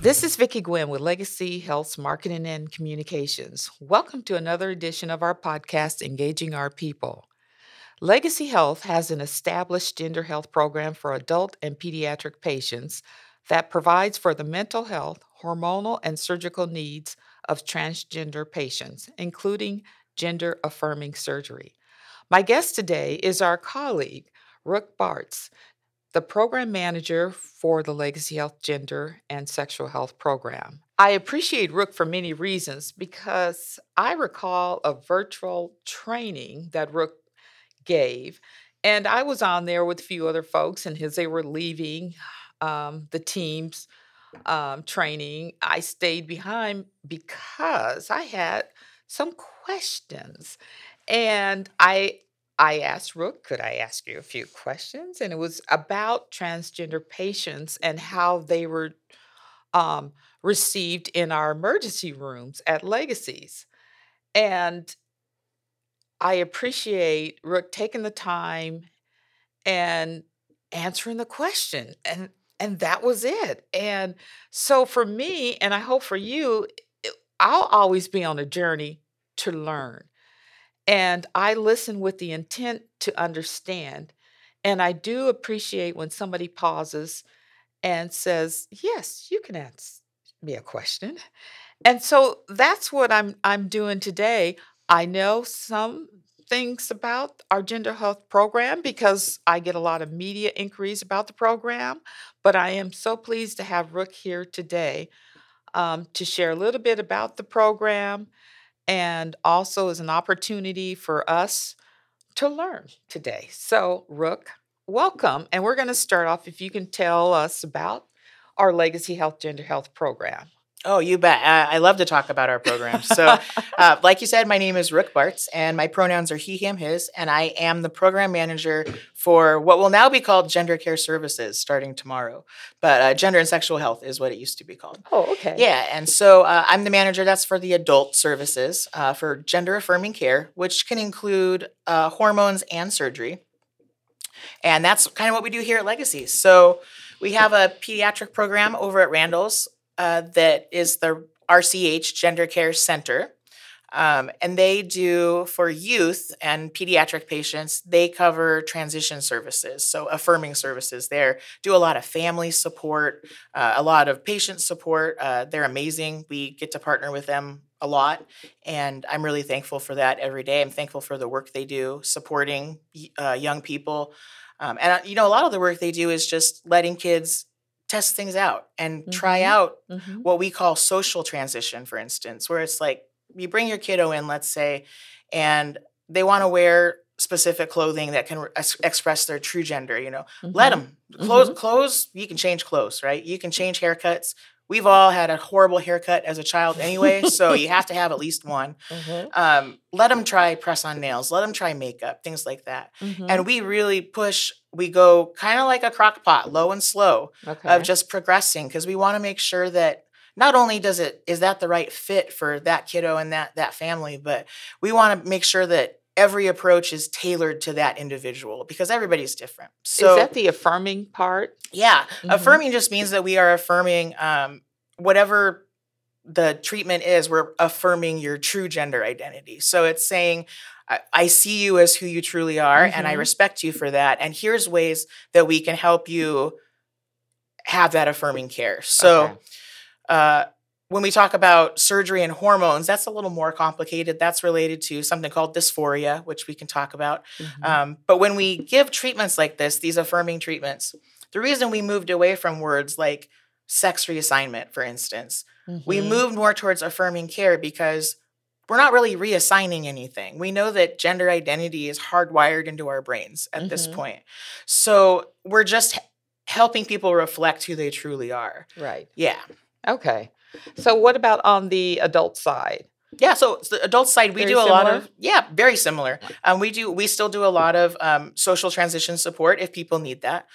This is Vicki Gwynn with Legacy Health's Marketing and Communications. Welcome to another edition of our podcast, Engaging Our People. Legacy Health has an established gender health program for adult and pediatric patients that provides for the mental health, hormonal, and surgical needs of transgender patients, including gender affirming surgery. My guest today is our colleague, Rook Bartz, the program manager for the Legacy Health Gender and Sexual Health Program. I appreciate Rook for many reasons because I recall a virtual training that Rook gave, and I was on there with a few other folks, and as they were leaving the team's training, I stayed behind because I had some questions. And I asked Rook, could I ask you a few questions? And it was about transgender patients and how they were um, received in our emergency rooms at Legacies. And I appreciate Rook taking the time and answering the question. And that was it. And so for me, and I hope for you, I'll always be on a journey to learn. And I listen with the intent to understand. And I do appreciate when somebody pauses and says, "Yes, you can ask me a question." And so that's what I'm doing today. I know some things about our gender health program because I get a lot of media inquiries about the program, but I am so pleased to have Rook here today to share a little bit about the program and also as an opportunity for us to learn today. So, Rook, welcome. And we're going to start off if you can tell us about our Legacy Health Gender Health Program. Oh, you bet. I love to talk about our program. So, like you said, my name is Rook Bartz, and my pronouns are he, him, his, and I am the program manager for what will now be called Gender Care Services starting tomorrow. But Gender and Sexual Health is what it used to be called. Oh, okay. Yeah, and so I'm the manager that's for the adult services for gender affirming care, which can include hormones and surgery. And that's kind of what we do here at Legacy. So we have a pediatric program over at Randall's that is the RCH Gender Care Center. And they do for youth and pediatric patients, they cover transition services, so affirming services there. Do a lot of family support, a lot of patient support. They're amazing. We get to partner with them a lot, and I'm really thankful for that every day. I'm thankful for the work they do supporting young people. And a lot of the work they do is just letting kids test things out and try out what we call social transition, for instance, where it's like you bring your kiddo in, let's say, and they want to wear specific clothing that can express their true gender, let them. Clothes, you can change clothes, right? You can change haircuts. We've all had a horrible haircut as a child anyway, so you have to have at least one. Let them try press-on nails. Let them try makeup, things like that. And we really push. We go kind of like a crock pot, low and slow, of just progressing because we want to make sure that not only is that the right fit for that kiddo and that family, but we want to make sure that every approach is tailored to that individual because everybody's different. So is that the affirming part? Yeah. Affirming just means that we are affirming whatever the treatment is, we're affirming your true gender identity. So it's saying, I see you as who you truly are, and I respect you for that. And here's ways that we can help you have that affirming care. So when we talk about surgery and hormones, that's a little more complicated. That's related to something called dysphoria, which we can talk about. But when we give treatments like this, these affirming treatments, the reason we moved away from words like sex reassignment, for instance, we moved more towards affirming care because we're not really reassigning anything. We know that gender identity is hardwired into our brains at this point. So we're just helping people reflect who they truly are. Right. Yeah. Okay. So what about on the adult side? Yeah, so the adult side, we do a lot of, very similar. We still do a lot of social transition support if people need that.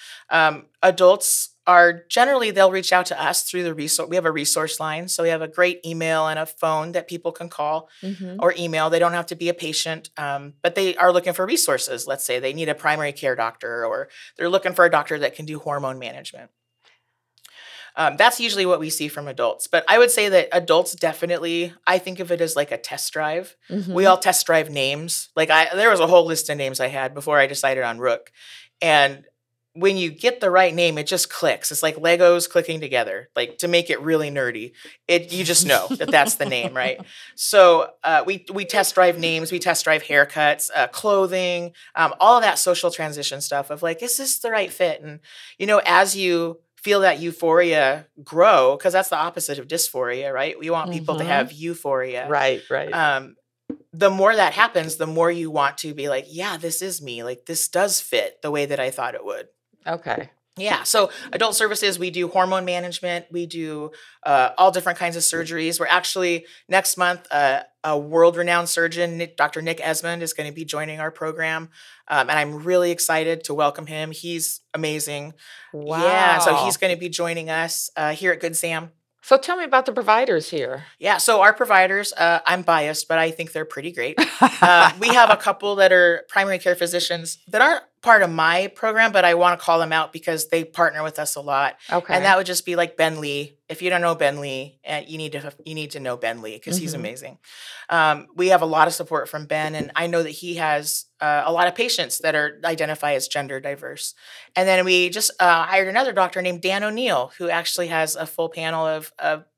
Adults are generally, they'll reach out to us through the resource. We have a resource line. So we have a great email and a phone that people can call or email. They don't have to be a patient, but they are looking for resources. Let's say they need a primary care doctor or they're looking for a doctor that can do hormone management. That's usually what we see from adults. But I would say that adults definitely, I think of it as like a test drive. We all test drive names. Like there was a whole list of names I had before I decided on Rook. And when you get the right name, it just clicks. It's like Legos clicking together. Like to make it really nerdy, you just know that that's the name, right? So we test drive names, we test drive haircuts, clothing, all of that social transition stuff of like, is this the right fit? And as you feel that euphoria grow, because that's the opposite of dysphoria, right? We want people to have euphoria. Right. The more that happens, the more you want to be like, yeah, this is me. Like this does fit the way that I thought it would. Okay. Yeah. So adult services, we do hormone management. We do all different kinds of surgeries. We're actually next month, a world-renowned surgeon, Dr. Nick Esmond, is going to be joining our program. And I'm really excited to welcome him. He's amazing. Wow. Yeah. So he's going to be joining us here at Good Sam. So tell me about the providers here. Yeah, so our providers, I'm biased, but I think they're pretty great. We have a couple that are primary care physicians that aren't part of my program, but I want to call them out because they partner with us a lot. Okay. And that would just be like Ben Lee. If you don't know Ben Lee, you need to know Ben Lee because he's amazing. We have a lot of support from Ben, and I know that he has a lot of patients that are identify as gender diverse. And then we just hired another doctor named Dan O'Neill, who actually has a full panel of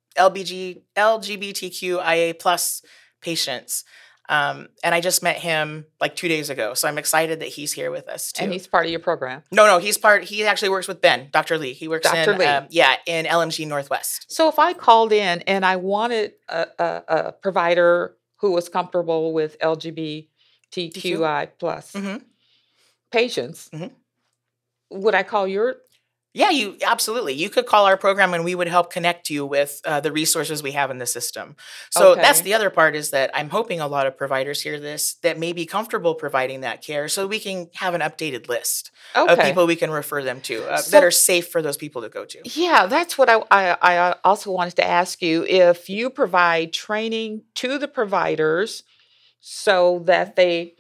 LGBTQIA plus patients. And I just met him like 2 days ago. So I'm excited that he's here with us too. And he's part of your program? No, he actually works with Ben, Dr. Lee. He works in LMG Northwest. So if I called in and I wanted a provider who was comfortable with LGBTQI plus patients, would I call your... Yeah, you absolutely. You could call our program and we would help connect you with the resources we have in the system. So that's the other part is that I'm hoping a lot of providers hear this that may be comfortable providing that care so we can have an updated list of people we can refer them to that are safe for those people to go to. Yeah, that's what I also wanted to ask you. If you provide training to the providers so that they,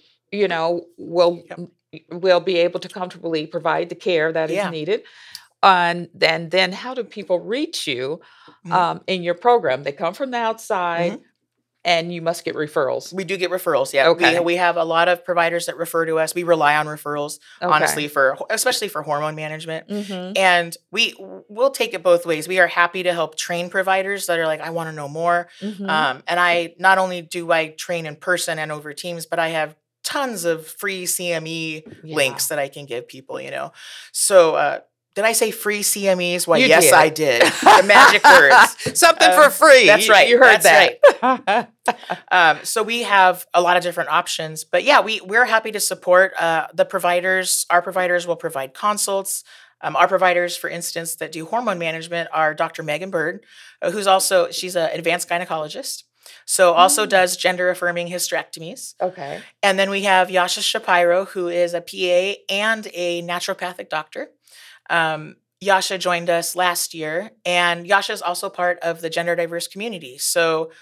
will be able to comfortably provide the care that is needed. And then how do people reach you in your program? They come from the outside and you must get referrals. We do get referrals, yeah. Okay. We have a lot of providers that refer to us. We rely on referrals, honestly, especially for hormone management. And we'll take it both ways. We are happy to help train providers that are like, I want to know more. And I not only do I train in person and over Teams, but I have tons of free CME links that I can give people, So did I say free CMEs? Why, yes, I did. The magic words. Something for free. That's right. You heard that. Right. So we have a lot of different options. But yeah, we're happy to support the providers. Our providers will provide consults. Our providers, for instance, that do hormone management are Dr. Megan Bird, she's an advanced gynecologist. So also does gender-affirming hysterectomies. Okay. And then we have Yasha Shapiro, who is a PA and a naturopathic doctor. Yasha joined us last year, and Yasha is also part of the gender diverse community. So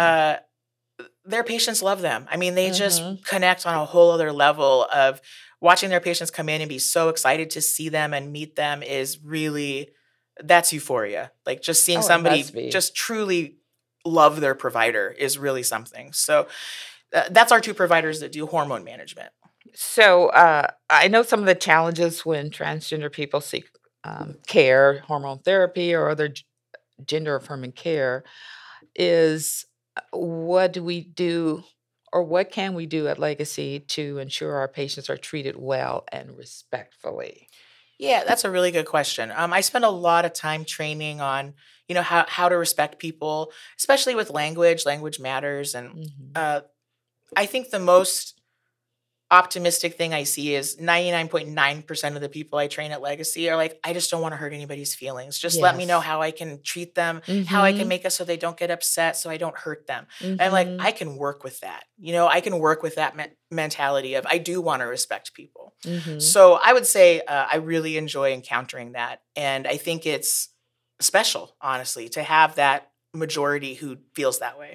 their patients love them. I mean, they just connect on a whole other level of watching their patients come in and be so excited to see them and meet them is really, that's euphoria. Like just seeing somebody just truly love their provider is really something. So that's our two providers that do hormone management. So I know some of the challenges when transgender people seek care, hormone therapy, or other gender-affirming care is what do we do or what can we do at Legacy to ensure our patients are treated well and respectfully? Yeah, that's a really good question. I spend a lot of time training on, how to respect people, especially with language. Language matters. And I think the most optimistic thing I see is 99.9% of the people I train at Legacy are like, I just don't want to hurt anybody's feelings. Just let me know how I can treat them, how I can make it so they don't get upset, so I don't hurt them. And I'm like, I can work with that. I can work with that mentality of I do want to respect people. So I would say I really enjoy encountering that. And I think it's special, honestly, to have that majority who feels that way.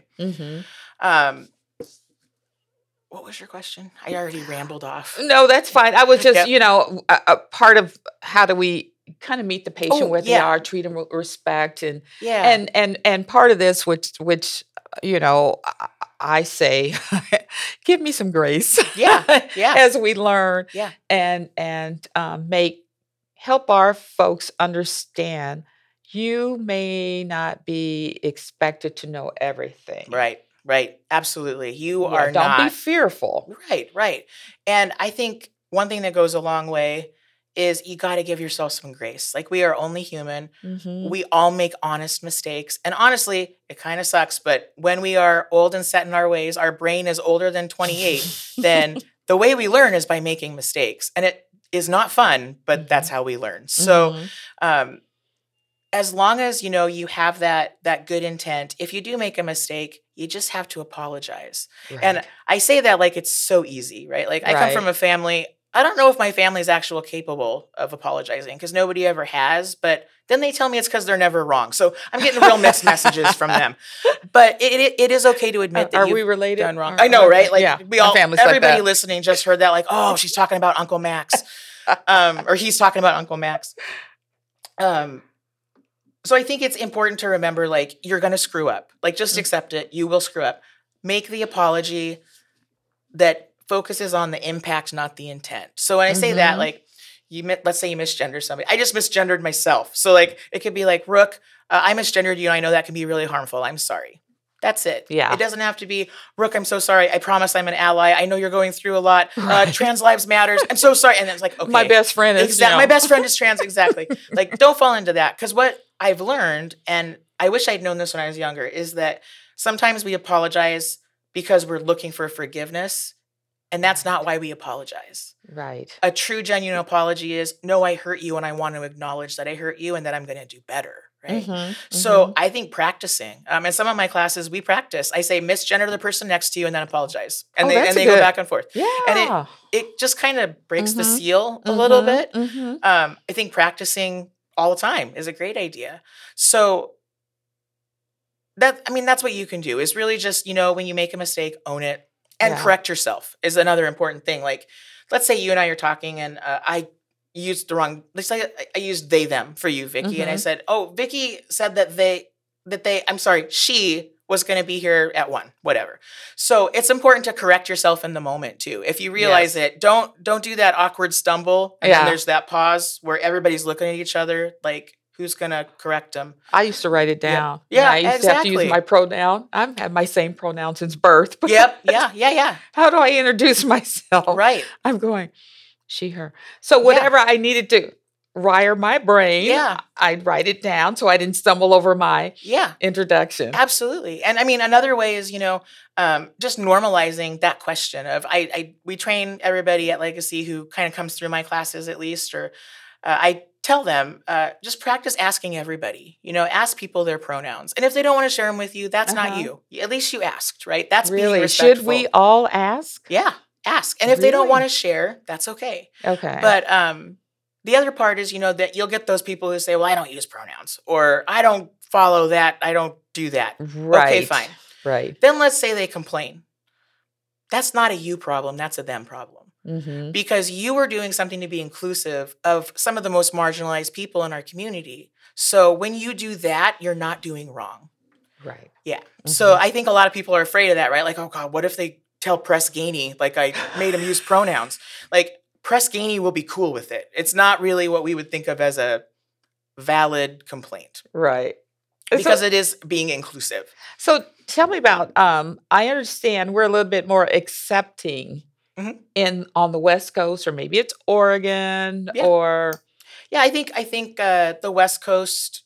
What was your question? I already rambled off. No, that's fine. I was just, a part of how do we kind of meet the patient Oh, where they yeah. are, treat them with respect, and Yeah. and part of this, which you know, I say, give me some grace Yeah. Yeah. as we learn, Yeah. and make help our folks understand you may not be expected to know everything. Right. Right. Absolutely. You Yeah, are don't be not. fearful. Right. Right. And I think one thing that goes a long way is you got to give yourself some grace. Like, we are only human. Mhm. We all make honest mistakes. And honestly, it kind of sucks. But when we are old and set in our ways, our brain is older than 28, then the way we learn is by making mistakes. And it is not fun, but that's how we learn. So, Mhm. um, as long as you have that good intent, if you do make a mistake, you just have to apologize. And Right. I say that like it's so easy, right? Like, I come from Right. a family. I don't know if my family is actually capable of apologizing, because nobody ever has. But then they tell me it's because they're never wrong. So I'm getting real mixed messages from them. But it is okay to admit that Are we you've related? done wrong. I know, right? Like, Yeah, we my all, family's like everybody that. listening just heard that, like, oh, she's talking about Uncle Max, or he's talking about Uncle Max. So I think it's important to remember, like, you're going to screw up. Like, just accept it. You will screw up. Make the apology that focuses on the impact, not the intent. So when I say that, Mhm. like, let's say you misgender somebody. I just misgendered myself. So, like, it could be like, Rook, I misgendered you, and I know that can be really harmful. I'm sorry. That's it. Yeah. It doesn't have to be, Rook, I'm so sorry. I promise I'm an ally. I know you're going through a lot. Right. Trans lives matters. I'm so sorry. And it's like, okay. My best friend is, Exactly. My best friend is trans. Exactly. Like, don't fall into that. Because what I've learned, and I wish I'd known this when I was younger, is that sometimes we apologize because we're looking for forgiveness. And that's not why we apologize. Right. A true, genuine apology is, no, I hurt you, and I want to acknowledge that I hurt you and that I'm going to do better. Right. Mhm. So I think practicing, in some of my classes, we practice. I say, misgender the person next to you and then apologize. And they go back and forth. Yeah. And it just kind of breaks the Mhm. seal a little bit. Mhm. I think practicing all the time is a great idea. So that's what you can do, is really just, when you make a mistake, own it and Yeah. correct yourself is another important thing. Like, let's say you and I are talking, and I used the wrong, let's say I used they, them for you, Vicky. And I said, oh, Vicky said she was going to be here at 1, whatever. So it's important to correct yourself in the moment too. If you realize it, don't do that awkward stumble. And then there's that pause where everybody's looking at each other, like, who's going to correct them? I used to write it down. Yeah, I used to have to use my pronoun. I've had my same pronoun since birth. But Yep. Yeah. how do I introduce myself? Right. I'm going, she, her. So whatever I needed to wire my brain, I'd write it down so I didn't stumble over my introduction. Absolutely. And I mean, another way is, just normalizing that question of, we train everybody at Legacy who kind of comes through my classes, at least, or I tell them, just practice asking everybody, ask people their pronouns. And if they don't want to share them with you, that's not you. At least you asked, right? That's being respectful. Should we all ask? Yeah, ask. And if they don't want to share, that's okay. Okay. But the other part is, that you'll get those people who say, well, I don't use pronouns, or I don't follow that. I don't do that. Right. Okay, fine. Right. Then let's say they complain. That's not a you problem. That's a them problem. Because you are doing something to be inclusive of some of the most marginalized people in our community. So when you do that, you're not doing wrong. Right. Yeah. So I think a lot of people are afraid of that, right? Like, oh God, what if they tell Press Ganey, like, I made him use pronouns? Like, Press Ganey will be cool with it. It's not really what we would think of as a valid complaint. Right. Because it is being inclusive. So tell me about, I understand we're a little bit more accepting on the West Coast, or maybe it's Oregon, or I think the West Coast,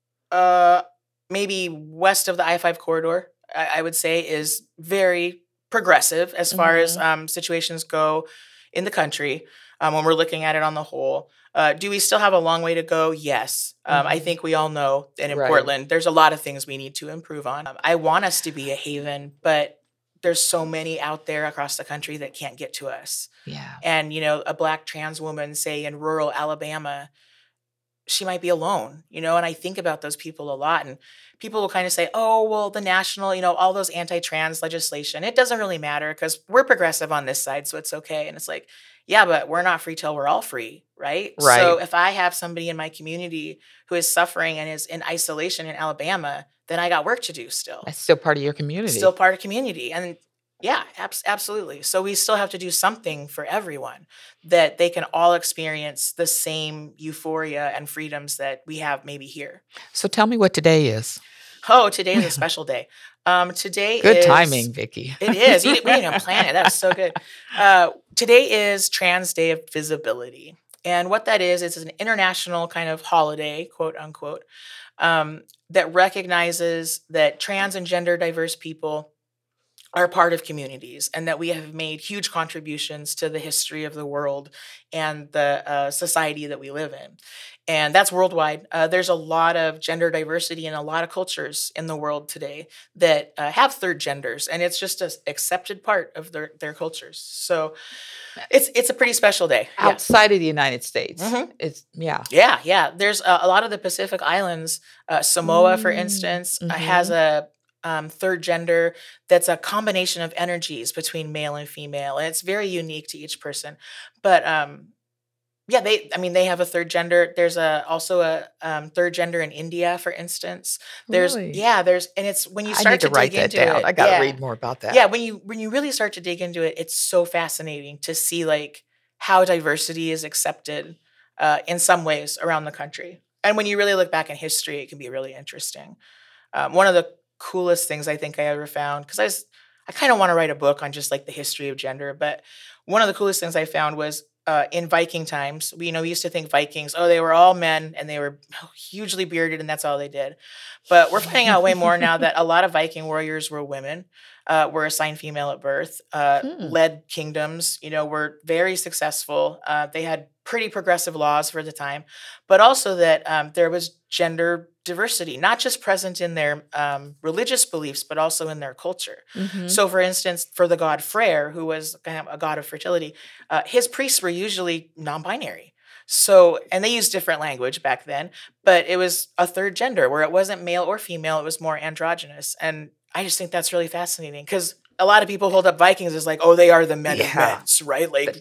maybe west of the I-5 corridor, I would say, is very progressive as far as situations go in the country. When we're looking at it on the whole, do we still have a long way to go? Yes. I think we all know that in Portland, there's a lot of things we need to improve on. I want us to be a haven, but there's so many out there across the country that can't get to us. Yeah. And, a Black trans woman, say in rural Alabama, she might be alone, and I think about those people a lot. And people will kind of say, oh, well, the national, all those anti-trans legislation, it doesn't really matter because we're progressive on this side, so it's okay. And it's like, yeah, but we're not free till we're all free, right? Right. So if I have somebody in my community who is suffering and is in isolation in Alabama, then I got work to do still. That's still part of your community. Still part of community. And yeah, absolutely. So we still have to do something for everyone that they can all experience the same euphoria and freedoms that we have maybe here. So tell me what today is. Oh, today is a special day. Today Good is timing, Vicki. It is. We didn't even plan it. That was so good. Today is Trans Day of Visibility. And what that is, it's an international kind of holiday, quote unquote, that recognizes that trans and gender diverse people are part of communities and that we have made huge contributions to the history of the world and the society that we live in. And that's worldwide. There's a lot of gender diversity in a lot of cultures in the world today that have third genders, and it's just an accepted part of their cultures. So it's a pretty special day. Outside of the United States. Mhm. It's, yeah. Yeah. There's a lot of the Pacific Islands. Samoa, for instance, has a third gender that's a combination of energies between male and female, and it's very unique to each person. But yeah, they have a third gender. There's also a third gender in India, for instance. Really? And it's when you I start need to write dig that into down. it. I got to yeah. read more about that. Yeah, when you really start to dig into it, it's so fascinating to see like how diversity is accepted in some ways around the country. And when you really look back in history, it can be really interesting. One of the coolest things I think I ever found, because I kind of want to write a book on just like the history of gender, but one of the coolest things I found was in Viking times. We used to think Vikings, they were all men and they were hugely bearded and that's all they did. But we're finding out way more now that a lot of Viking warriors were women, were assigned female at birth, led kingdoms, were very successful. They had pretty progressive laws for the time, but also that there was gender diversity, not just present in their religious beliefs, but also in their culture. So, for instance, for the god Freyr, who was kind of a god of fertility, his priests were usually non-binary. So, and they used different language back then, but it was a third gender where it wasn't male or female, it was more androgynous. And I just think that's really fascinating because a lot of people hold up Vikings as like, they are the men of men, right? Like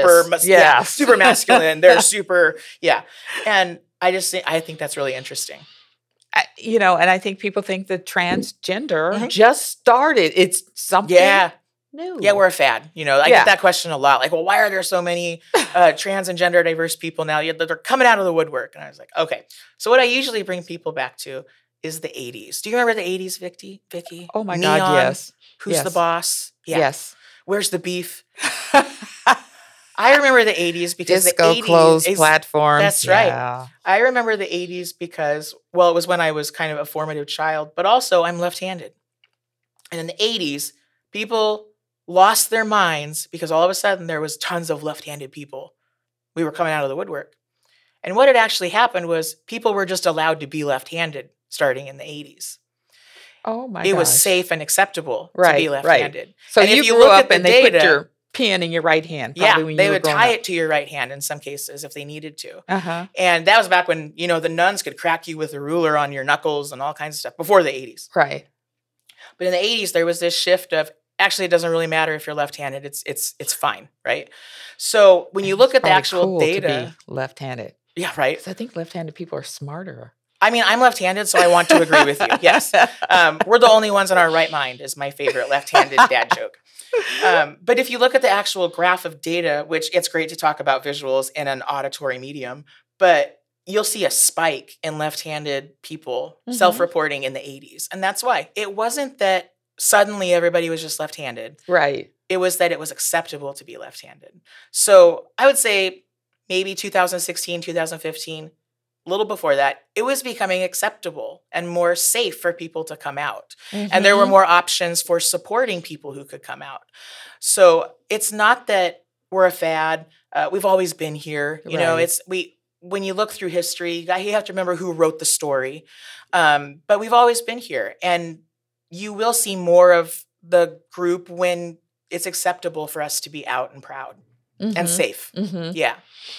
super masculine. They're super, And I think that's really interesting. And I think people think that transgender just started. It's something new. Yeah, we're a fad. I get that question a lot. Like, well, why are there so many trans and gender diverse people now? They're coming out of the woodwork. And I was like, okay. So what I usually bring people back to is the 80s. Do you remember the 80s, Vicki? Oh my Neon, God, yes. Who's the boss? Yeah. Yes. Where's the beef? I remember the 80s because Disco the 80s clothes platforms. That's right. I remember the 80s because, well, it was when I was kind of a formative child, but also I'm left-handed. And in the 80s, people lost their minds because all of a sudden there was tons of left-handed people. We were coming out of the woodwork. And what had actually happened was people were just allowed to be left-handed starting in the 80s. Oh my gosh. It was safe and acceptable to be left-handed. Right. So and you if you grew look up at the and they data, put your pen in your right hand. When they you would were tie up. it to your right hand in some cases if they needed to. Uh-huh. And that was back when, the nuns could crack you with a ruler on your knuckles and all kinds of stuff before the 80s. Right. But in the 80s, there was this shift of, actually, it doesn't really matter if you're left-handed. It's fine, right? So when you look at the actual cool data. To be left-handed. Yeah, right. 'Cause I think left-handed people are smarter. I mean, I'm left-handed, so I want to agree with you. Yes. We're the only ones in our right mind is my favorite left-handed dad joke. But if you look at the actual graph of data, which it's great to talk about visuals in an auditory medium, but you'll see a spike in left-handed people self-reporting in the 80s. And that's why. It wasn't that suddenly everybody was just left-handed. Right. It was that it was acceptable to be left-handed. So I would say maybe 2016, 2015, a little before that, it was becoming acceptable and more safe for people to come out. And there were more options for supporting people who could come out. So it's not that we're a fad. We've always been here. You know, when you look through history, you have to remember who wrote the story. But we've always been here. And you will see more of the group when it's acceptable for us to be out and proud and safe. Yeah.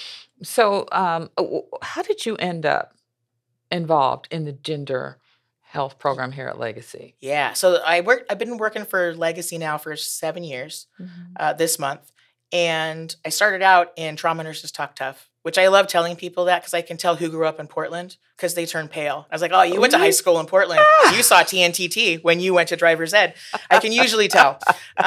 So, how did you end up involved in the gender health program here at Legacy? Yeah. So I've been working for Legacy now for 7 years Mhm. this month. And I started out in Trauma Nurses Talk Tough, which I love telling people that because I can tell who grew up in Portland because they turn pale. I was like, oh, you went to high Really? school in Portland. You saw TNTT when you went to driver's ed. I can usually tell.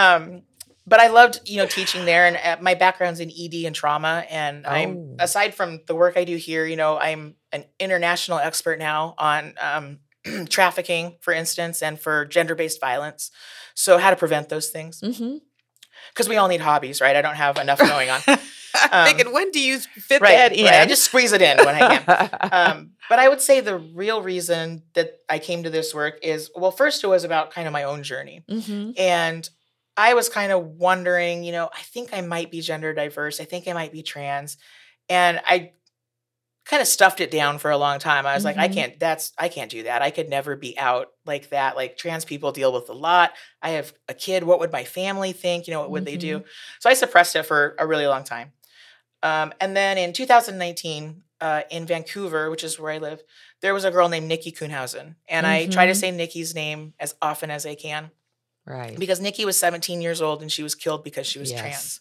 But I loved, teaching there, and my background's in ED and trauma. And I'm, Oh. aside from the work I do here, I'm an international expert now on trafficking, for instance, and for gender-based violence. So how to prevent those things. Mhm. Because we all need hobbies, right? I don't have enough going on. Thinking, when do you fit Right, that in? right. I just squeeze it in when I can. But I would say the real reason that I came to this work is, well, first it was about kind of my own journey. Mhm. And I was kind of wondering, I think I might be gender diverse. I think I might be trans. And I kind of stuffed it down for a long time. I was like, I Mhm. can't do that. I could never be out like that. Like, trans people deal with a lot. I have a kid. What would my family think? What would they do? Mhm. So I suppressed it for a really long time. And then in 2019, in Vancouver, which is where I live, there was a girl named Nikki Kuhnhausen. And I try to Mhm. say Nikki's name as often as I can Right. because Nikki was 17 years old and she was killed because she was Yes. trans.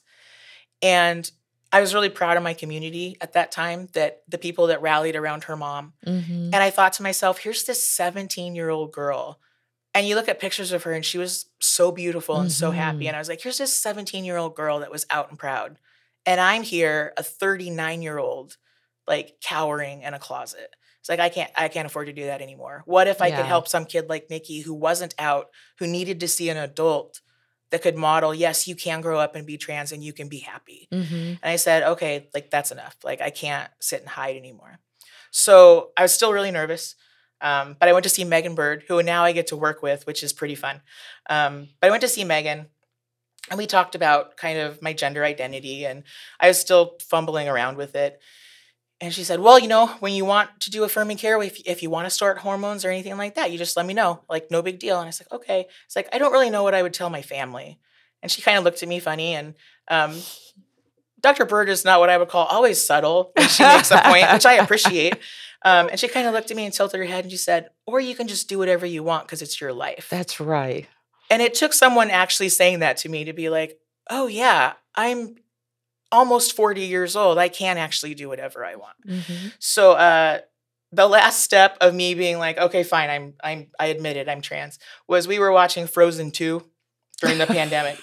And I was really proud of my community at that time, that the people that rallied around her mom. Mhm. And I thought to myself, here's this 17-year-old girl. And you look at pictures of her and she was so beautiful and so happy. Mhm. And I was like, here's this 17-year-old girl that was out and proud. And I'm here, a 39-year-old, like cowering in a closet. It's like, I can't afford to do that anymore. What if I could Yeah. help some kid like Nikki who wasn't out, who needed to see an adult that could model, yes, you can grow up and be trans and you can be happy. Mhm. And I said, okay, like, that's enough. Like, I can't sit and hide anymore. So I was still really nervous. But I went to see Megan Bird, who now I get to work with, which is pretty fun. But I went to see Megan, and we talked about kind of my gender identity, and I was still fumbling around with it. And she said, well, when you want to do affirming care, if you want to start hormones or anything like that, you just let me know. Like, no big deal. And I was like, okay. It's like, I don't really know what I would tell my family. And she kind of looked at me funny. And Dr. Bird is not what I would call always subtle when she makes a point, which I appreciate. And she kind of looked at me and tilted her head and she said, or you can just do whatever you want because it's your life. That's right. And it took someone actually saying that to me to be like, oh, yeah, I'm almost 40 years old. I can actually do whatever I want. Mhm. So the last step of me being like, okay, fine, I admit it, I'm trans, was we were watching Frozen 2 during the pandemic.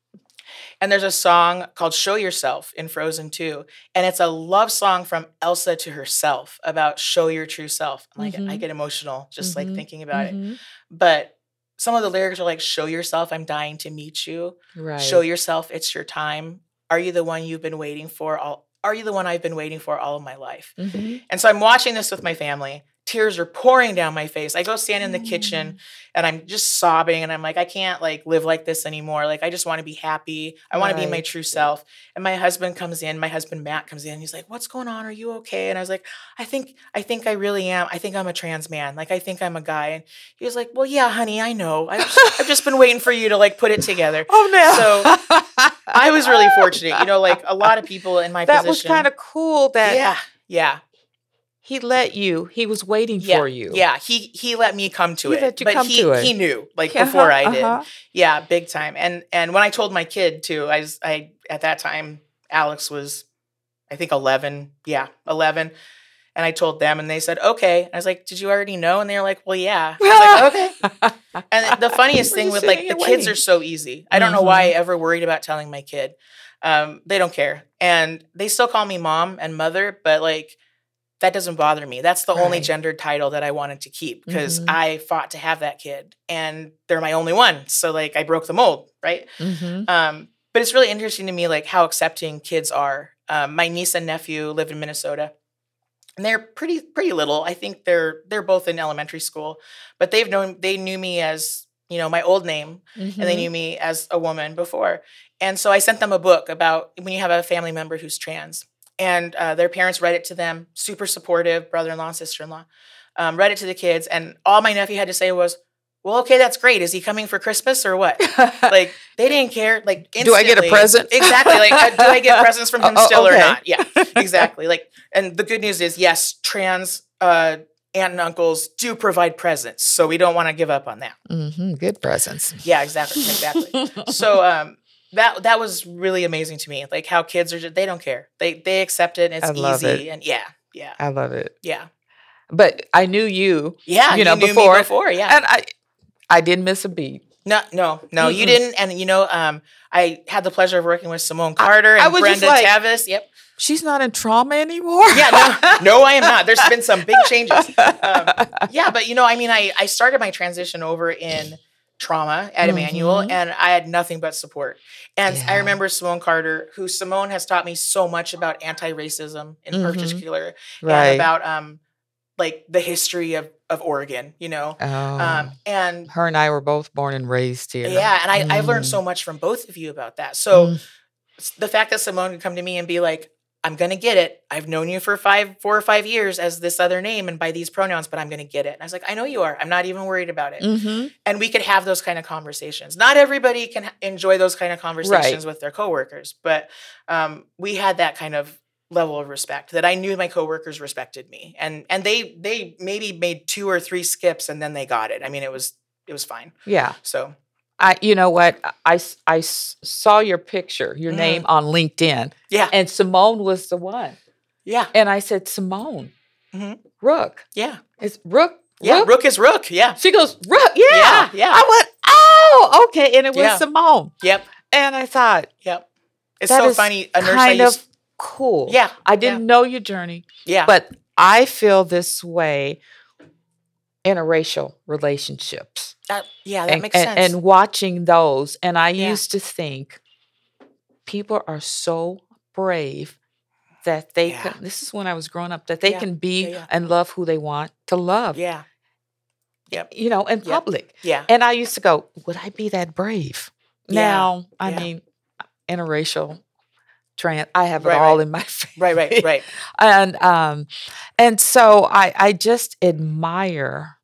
And there's a song called Show Yourself in Frozen 2. And it's a love song from Elsa to herself about show your true self. I Mhm. get emotional just like Mhm. thinking about it. Mhm. But some of the lyrics are like, show yourself, I'm dying to meet you. Right. Show yourself, it's your time. Are you the one you've been waiting for? Are you the one I've been waiting for all of my life? Mhm. And so I'm watching this with my family. Tears are pouring down my face. I go stand in the kitchen and I'm just sobbing and I'm like, I can't like live like this anymore. Like, I just want to be happy. I want to be my Right. true self. And my husband Matt comes in. He's like, what's going on? Are you okay? And I was like, I think I really am. I think I'm a trans man. Like, I think I'm a guy. And he was like, well, yeah, honey, I know. I've just been waiting for you to like put it together. Oh, no. So I was really fortunate. Like a lot of people in my That was position. kind of cool that Yeah. he was waiting Yeah, for you. yeah. He let me come to He it, let you but come to it. he knew like Uh-huh, before I did. uh-huh. Yeah, big time. And when I told my kid too, I at that time Alex was, I think 11. Yeah, 11. And I told them, and they said okay. And I was like, did you already know? And they were like, well, yeah. I was like, okay. And the funniest Were thing you with like sitting the and kids waiting? are so easy. I don't know why I ever worried about telling my kid. They don't care, and they still call me mom and mother, but like, that doesn't bother me. That's the only Right. gendered title that I wanted to keep because Mhm. I fought to have that kid and they're my only one. So like, I broke the mold, right? Mhm. But it's really interesting to me like how accepting kids are. My niece and nephew live in Minnesota and they're pretty little. I think they're both in elementary school, but they knew me as, my old name, and they Mhm. knew me as a woman before. And so I sent them a book about when you have a family member who's trans. And their parents read it to them, super supportive, brother-in-law and sister-in-law, read it to the kids. And all my nephew had to say was, well, okay, that's great. Is he coming for Christmas or what? Like, they didn't care. Like, Do I get a instantly. present? Exactly. Like, do I get presents from him still or okay. not? Yeah, exactly. Like, and the good news is, yes, trans aunt and uncles do provide presents, so we don't want to give up on that. Good presents. Yeah, exactly. So that was really amazing to me. Like, how kids are, they don't care. They accept it, and it's I love easy. it. And yeah. I love it. Yeah. But I knew you. Yeah, you know, knew before, me before, yeah. And I didn't miss a beat. No, you didn't. And I had the pleasure of working with Simone Carter and Brenda Tavis. Yep. She's not in trauma anymore. Yeah, no, I am not. There's been some big changes. Yeah, but I started my transition over in trauma at Emmanuel, and I had nothing but support. And I remember Simone Carter, who Simone has taught me so much about anti-racism in particular, and about like the history of Oregon, and her and I were both born and raised here. Yeah, and I've learned so much from both of you about that. So the fact that Simone could come to me and be like, I'm going to get it. I've known you for 4 or 5 years as this other name and by these pronouns, but I'm going to get it. And I was like, I know you are. I'm not even worried about it. And we could have those kind of conversations. Not everybody can enjoy those kind of conversations with their coworkers, but we had that kind of level of respect that I knew my coworkers respected me. And they maybe made 2 or 3 skips and then they got it. I mean, it was fine. Yeah. So you know what? I saw your picture, your name on LinkedIn. Yeah. And Simone was the one. Yeah. And I said, Simone, Rook. Yeah. It's Rook. Yeah. Rook is Rook. Yeah. She goes, Rook. Yeah. Yeah. I went, oh, okay. And it was Simone. Yep. And I thought, it's so funny. A nurse kind of cool. Yeah. I didn't know your journey. Yeah. But I feel this way interracial relationships. That makes sense. And watching those, and I used to think people are so brave that they can. This is when I was growing up, that they can be and love who they want to love. Yeah. Yep. In public. Yeah. And I used to go, would I be that brave? Now, I mean, interracial, trans, I have it all in my face. Right. And so I just admire.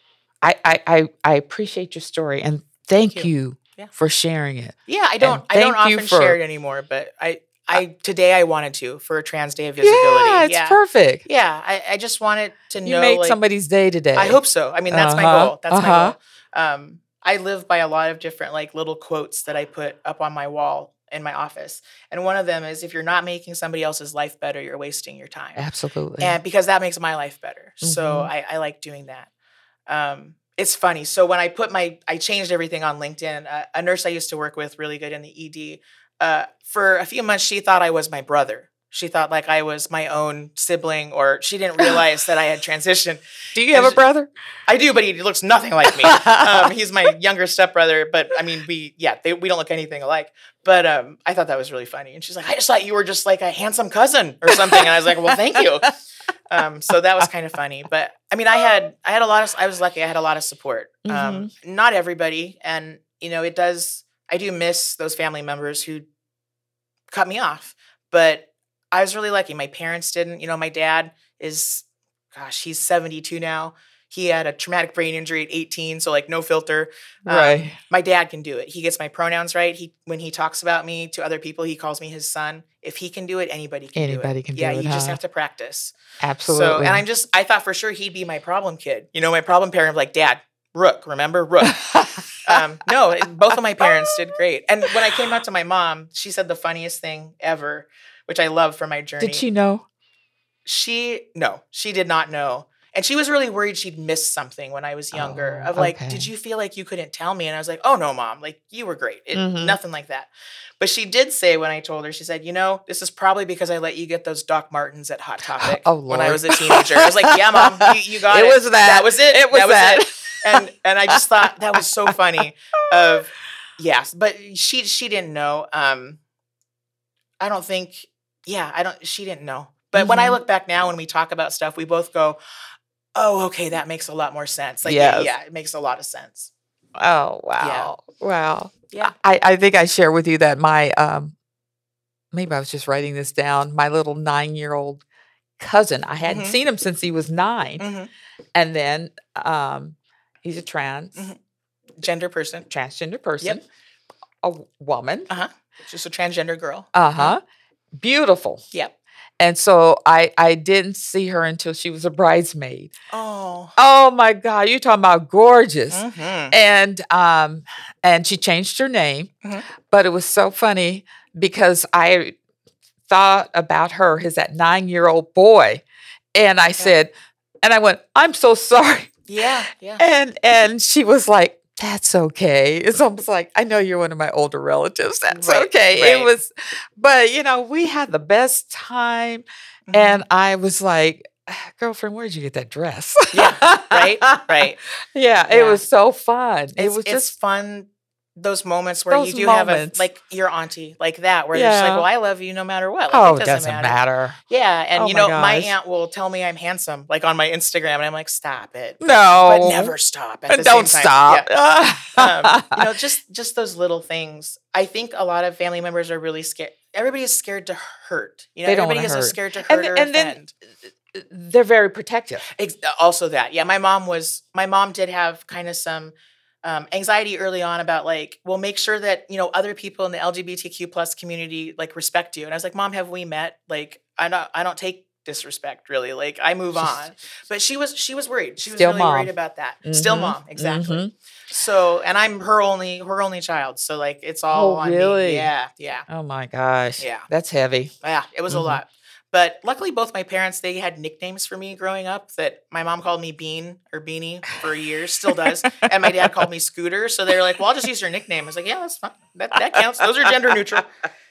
I appreciate your story and thank you for sharing it. Yeah, I don't often share it anymore, but today I wanted to for a Trans Day of Visibility. Yeah, it's perfect. Yeah, I just wanted to know. You made somebody's day today. I hope so. I mean, that's my goal. That's my goal. I live by a lot of different little quotes that I put up on my wall in my office. And one of them is, if you're not making somebody else's life better, you're wasting your time. Absolutely. And because that makes my life better. So I like doing that. It's funny. So when I changed everything on LinkedIn, a nurse I used to work with, really good in the ED, for a few months, she thought I was my brother. She thought like I was my own sibling, or she didn't realize that I had transitioned. Do you have a brother? I do, but he looks nothing like me. He's my younger stepbrother, but I mean, we don't look anything alike. But I thought that was really funny. And she's like, I just thought you were just like a handsome cousin or something. And I was like, well, thank you. So that was kind of funny. But I mean, I was lucky. I had a lot of support. Not everybody. And, I do miss those family members who cut me off. But I was really lucky. My parents didn't. My dad is, he's 72 now. He had a traumatic brain injury at 18, so no filter. Right. My dad can do it. He gets my pronouns right. When he talks about me to other people, he calls me his son. If he can do it, anybody can do it. Anybody can do it. Yeah, you just have to practice. Absolutely. So, and I thought for sure he'd be my problem kid. My problem parent, like, Dad, Rook, remember? Rook. No, both of my parents did great. And when I came out to my mom, she said the funniest thing ever, which I love for my journey. Did she know? No, she did not know. And she was really worried she'd missed something when I was younger. Did you feel like you couldn't tell me? And I was like, oh, no, Mom. You were great. Nothing like that. But she did say when I told her, she said, this is probably because I let you get those Doc Martens at Hot Topic when I was a teenager. I was like, yeah, Mom, you got it. It was that. That was it. It was that. And I just thought that was so funny. Yes, but she didn't know. She didn't know. But when I look back now, when we talk about stuff, we both go, oh, okay, that makes a lot more sense. It makes a lot of sense. Oh, wow. Yeah. Wow. Yeah. I think I share with you that my, maybe I was just writing this down, my little 9-year-old cousin, I hadn't seen him since he was 9. And then he's a trans. Gender person. transgender person, Yep. a woman. Just a transgender girl. Uh-huh. Beautiful. Yep. And so I didn't see her until she was a bridesmaid. Oh. Oh my God, you're talking about gorgeous. Mm-hmm. And she changed her name, Mm-hmm. but it was so funny because I thought about her as that 9-year-old boy. And I said, and I went, I'm so sorry. Yeah. Yeah. And she was like, that's okay. It's almost like, I know you're one of my older relatives. That's Right, okay. right. It was, but we had the best time. Mhm. And I was like, girlfriend, where'd you get that dress? Yeah. Right. Right. Yeah, it Yeah. was so fun. It It's was just fun. Those moments where those you do have moments. like your auntie like that, where they're just like, Yeah. well, I love you no matter what. Like, Oh, it it doesn't matter. Yeah. And Oh you my know, my gosh. aunt will tell me I'm handsome, like on my Instagram, and I'm like, stop it. No. But never stop at the Don't same time. stop. You know, just those little things. I think a lot of family members are really scared. Everybody is scared to hurt. You know, They don't everybody wanna is hurt. scared to And hurt th- or and then- offend. They're very protective. Also that. Yeah, my mom did have kind of some anxiety early on about like, well, make sure that, you know, other people in the LGBTQ plus community like respect you. And I was like, Mom, have we met? Like, I don't take disrespect really. Like, I move on. But she was worried. She was Still really mom. worried about that. Still Mhm. mom, exactly. Mhm. So, and I'm her only child. So like, it's all on really? me. Yeah, yeah, Oh my gosh. Yeah. That's heavy. yeah. It was a Mhm. lot. But luckily, both my parents, they had nicknames for me growing up. That my mom called me Bean or Beanie for years, still does, and my dad called me Scooter. So they were like, "Well, I'll just use your nickname." I was like, "Yeah, that's fine. That counts. Those are gender neutral."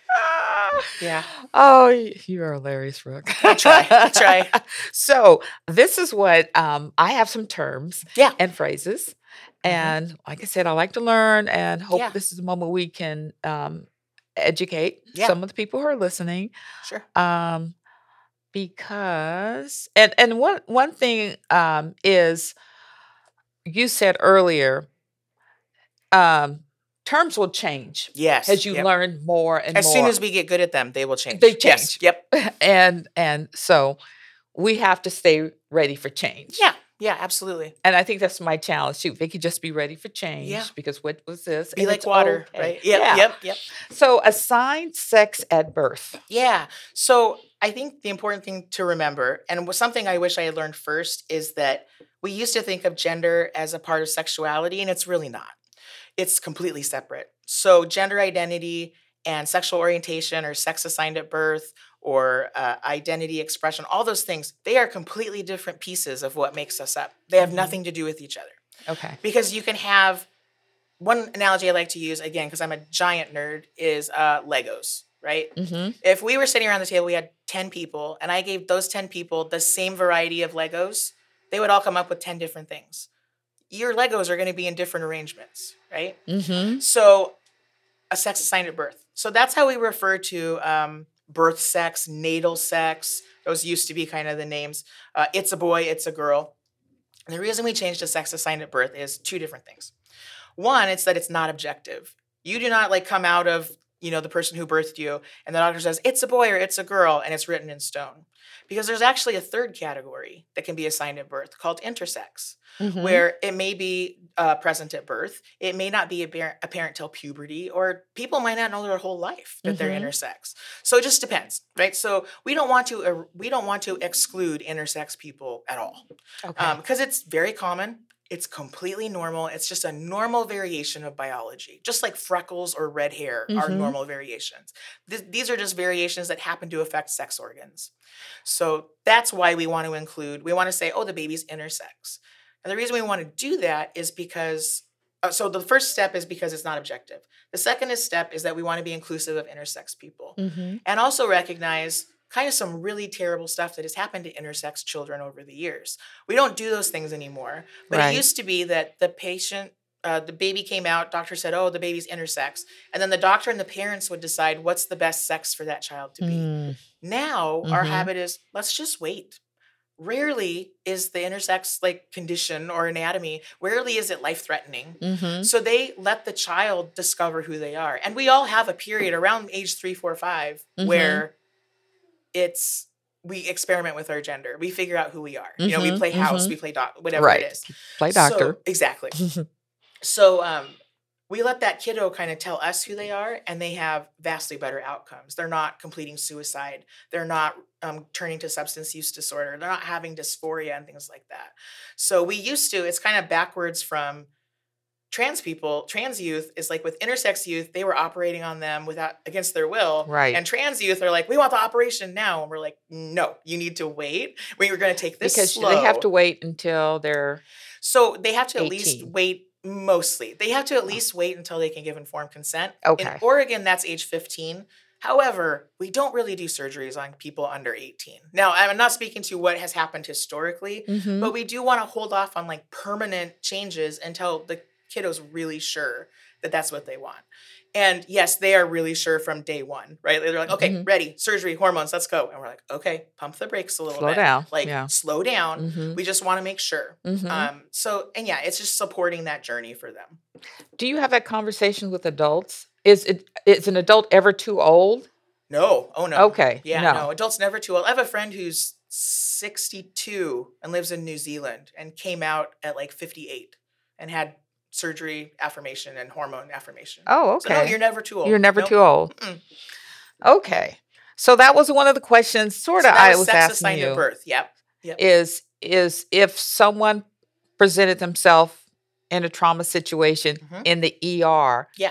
Yeah. Oh, you are hilarious, Brooke. I try. So this is what I have some terms Yeah. and phrases. Mhm. And like I said, I like to learn and hope Yeah. this is a moment we can educate Yeah. some of the people who are listening. Sure. Because and one thing is you said earlier, terms will change Yes. as you Yep. learn more and As more. soon as we get good at them, they will change. They Yes. change. Yep. and so we have to stay ready for change. Yeah. Yeah. Absolutely. And I think that's my challenge too. They could just be ready for change Yeah. because what was this? Be And like it's water, okay. right? Yep. Yeah. Yep. So assigned sex at birth. Yeah. So I think the important thing to remember, and something I wish I had learned first, is that we used to think of gender as a part of sexuality, and it's really not. It's completely separate. So gender identity and sexual orientation or sex assigned at birth or identity expression, all those things, they are completely different pieces of what makes us up. They have Mhm. nothing to do with each other. Okay. Because you can have one analogy I like to use, again, because I'm a giant nerd, is Legos, right? Mm-hmm. If we were sitting around the table, we had 10 people, and I gave those 10 people the same variety of Legos, they would all come up with 10 different things. Your Legos are going to be in different arrangements, right? Mm-hmm. So a sex assigned at birth. So that's how we refer to birth sex, natal sex. Those used to be kind of the names. It's a boy, it's a girl. And the reason we changed to sex assigned at birth is two different things. One, it's that it's not objective. You do not like come out of, you know, the person who birthed you and the doctor says it's a boy or it's a girl and it's written in stone. Because there's actually a third category that can be assigned at birth called intersex, Mm-hmm. where it may be present at birth. It may not be apparent till puberty, or people might not know their whole life that they're Mhm. intersex. So it just depends, right? So we don't want to exclude intersex people at all, Okay. because it's very common. It's completely normal. It's just a normal variation of biology, just like freckles or red hair are Mhm. normal variations. These are just variations that happen to affect sex organs. So that's why we want to say, oh, the baby's intersex. And the reason we want to do that is because, so the first step is because it's not objective. The second step is that we want to be inclusive of intersex people Mm-hmm. and also recognize kind of some really terrible stuff that has happened to intersex children over the years. We don't do those things anymore, but Right. it used to be that the patient, the baby came out, doctor said, oh, the baby's intersex. And then the doctor and the parents would decide what's the best sex for that child to be. Mm. Now our Mhm. habit is, let's just wait. Rarely is the intersex like condition or anatomy, rarely is it life-threatening. Mm-hmm. So they let the child discover who they are. And we all have a period around age 3, 4, 5 Mhm. where we experiment with our gender. We figure out who we are. You know, we Mhm, play house, mhm. we play whatever Right. it is. Play doctor. So, exactly. So we let that kiddo kind of tell us who they are, and they have vastly better outcomes. They're not completing suicide. They're not turning to substance use disorder. They're not having dysphoria and things like that. So we used to, it's kind of backwards from trans people. Trans youth is like with intersex youth, they were operating on them without against their will. Right. And trans youth are like, we want the operation now. And we're like, no, you need to wait. We're going to take this Because slow. they have to wait until they're So they have to at least 18. wait. Mostly, they have to at least wait until they can give informed consent. Okay. In Oregon, that's age 15. However, we don't really do surgeries on people under 18. Now, I'm not speaking to what has happened historically, Mhm. but we do want to hold off on like permanent changes until the kiddo's really sure that that's what they want. And yes, they are really sure from day one, right? They're like, okay, ready, surgery, hormones, let's go. And we're like, okay, pump the brakes a little Slow bit. down. Like, Yeah. slow down. Mhm. We just want to make sure. So, and yeah, it's just supporting that journey for them. Do you have that conversation with adults? Is an adult ever too old? No. Oh, no. Okay. Yeah, no. Adults never too old. I have a friend who's 62 and lives in New Zealand and came out at like 58 and had surgery affirmation and hormone affirmation. Oh, okay. So no, you're never too old. You're never Nope. too old. Mm-mm. Okay. So that was one of the questions sort So of that I was was sex asking assigned you at birth. Yep. is if someone presented themselves in a trauma situation in the ER, Yeah.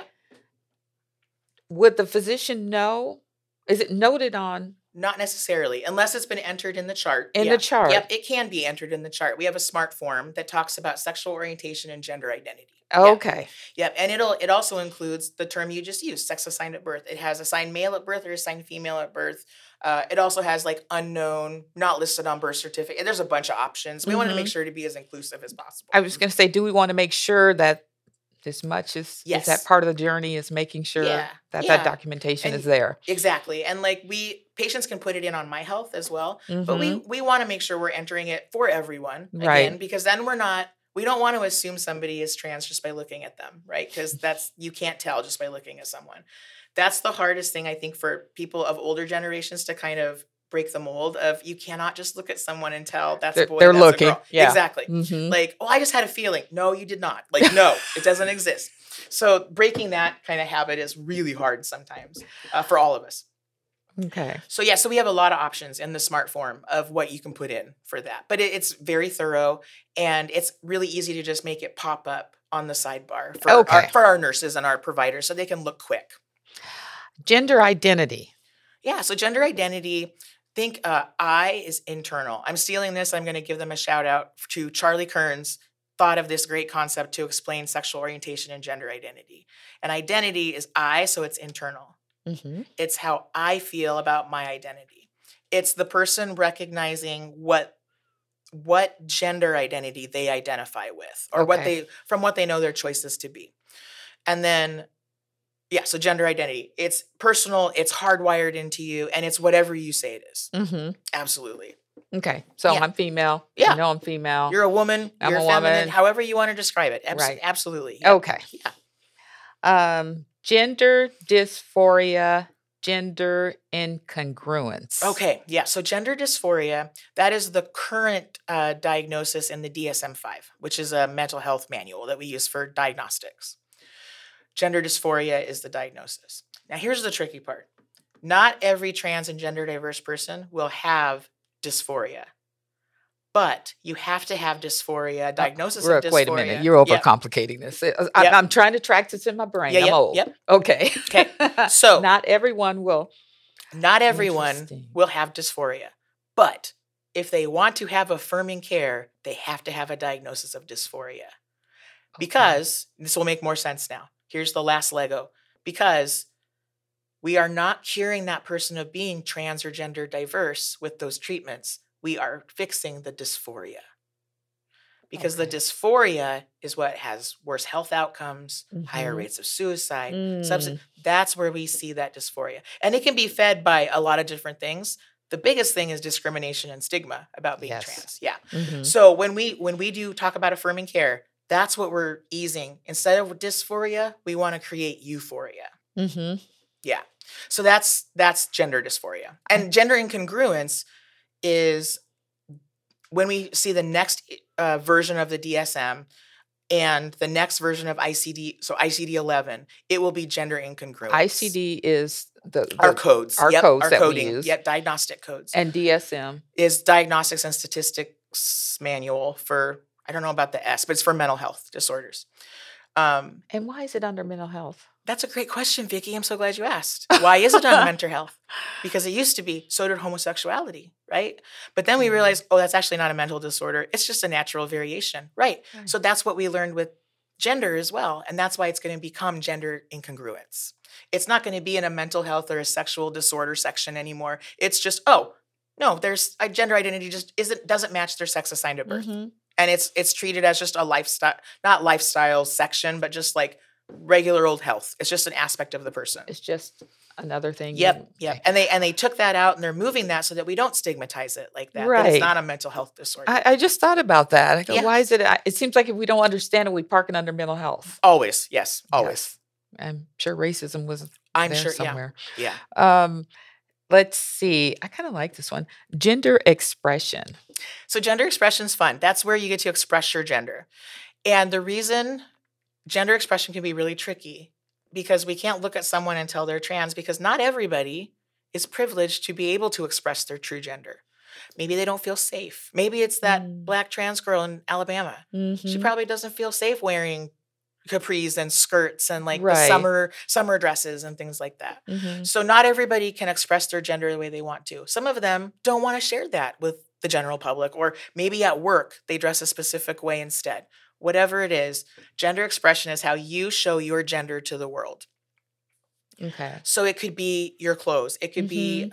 would the physician know? Is it noted on? Not necessarily, unless it's been entered in the chart. In the chart. Yep, it can be entered in the chart. We have a smart form that talks about sexual orientation and gender identity. Okay. Yep, and it also includes the term you just used, sex assigned at birth. It has assigned male at birth or assigned female at birth. It also has like unknown, not listed on birth certificate. There's a bunch of options. We wanted to make sure to be as inclusive as possible. I was going to say, do we want to make sure that as much as Yes. that part of the journey is making sure Yeah. that Yeah. that documentation And is there? Exactly. And like patients can put it in on My Health as well, but Mhm. we want to make sure we're entering it for everyone Right. again, because then we don't want to assume somebody is trans just by looking at them, right? Because you can't tell just by looking at someone. That's the hardest thing I think for people of older generations to kind of break the mold of you cannot just look at someone and tell that's a boy, They're that's looking. a girl. Yeah. Exactly. Mhm. Like, oh, I just had a feeling. No, you did not. Like, no, it doesn't exist. So breaking that kind of habit is really hard sometimes for all of us. Okay. So yeah, so we have a lot of options in the smart form of what you can put in for that. But it's very thorough, and it's really easy to just make it pop up on the sidebar for our nurses and our providers so they can look quick. Gender identity. Yeah, so gender identity, think I is internal. I'm stealing this. I'm going to give them a shout out to Charlie Kearns. Thought of this great concept to explain sexual orientation and gender identity. And identity is I, so it's internal. Mm-hmm. It's how I feel about my identity. It's the person recognizing what gender identity they identify with, or from what they know their choices to be. And then, yeah, so gender identity. It's personal, it's hardwired into you, and it's whatever you say it is. Mm-hmm. Absolutely. Okay. So Yeah. I'm female. Yeah. I know I'm female. You're a woman, I'm you're a feminine, woman. however you want to describe it. Right. Absolutely. Yeah. Okay. Yeah. Gender dysphoria, gender incongruence. Okay, yeah. So gender dysphoria, that is the current diagnosis in the DSM-5, which is a mental health manual that we use for diagnostics. Gender dysphoria is the diagnosis. Now, here's the tricky part. Not every trans and gender diverse person will have dysphoria, but you have to have dysphoria, diagnosis of dysphoria. Wait a minute. You're overcomplicating this. I'm trying to track this in my brain. Yeah, I'm old. Yep. Okay. Okay. So not everyone will. Not everyone Interesting. will have dysphoria, but if they want to have affirming care, they have to have a diagnosis of dysphoria. Because this will make more sense now. Here's the last Lego. Because we are not curing that person of being trans or gender diverse with those treatments. We are fixing the dysphoria. Because the dysphoria is what has worse health outcomes, higher rates of suicide, substance. That's where we see that dysphoria. And it can be fed by a lot of different things. The biggest thing is discrimination and stigma about being trans. Yeah. Mm-hmm. So when we do talk about affirming care, that's what we're easing. Instead of dysphoria, we want to create euphoria. Mm-hmm. Yeah. So that's gender dysphoria. And gender incongruence is when we see the next version of the DSM, And the next version of ICD, so ICD-11, it will be gender incongruence. ICD is our codes. our Yep, codes our that we coding. use. Yep, diagnostic codes. And DSM is Diagnostics and Statistics Manual for, I don't know about the S, but it's for mental health disorders. And why is it under mental health? That's a great question, Vicki. I'm so glad you asked. Why is it under mental health? Because it used to be, so did homosexuality, right? But then we realized, oh, that's actually not a mental disorder. It's just a natural variation, right? So that's what we learned with gender as well. And that's why it's going to become gender incongruence. It's not going to be in a mental health or a sexual disorder section anymore. It's just, oh, no, there's a gender identity just doesn't match their sex assigned at birth. And it's treated as just a lifestyle, not lifestyle section, but just like regular old health. It's just an aspect of the person. It's just another thing. Yep. And they took that out and they're moving that so that we don't stigmatize it like that. Right. That it's not a mental health disorder. I just thought about that. I go, why is it? It seems like if we don't understand it, we park it under mental health. Always. Yes. Always. Yes. I'm sure racism was I'm there sure somewhere. Yeah. Let's see. I kind of like this one. Gender expression. So gender expression is fun. That's where you get to express your gender. And the reason gender expression can be really tricky because we can't look at someone and tell they're trans because not everybody is privileged to be able to express their true gender. Maybe they don't feel safe. Maybe it's that black trans girl in Alabama. She probably doesn't feel safe wearing capris and skirts and like the summer dresses and things like that. So not everybody can express their gender the way they want to. Some of them don't want to share that with the general public, or maybe at work they dress a specific way instead. Whatever it is, gender expression is how you show your gender to the world. Okay. So it could be your clothes. It could be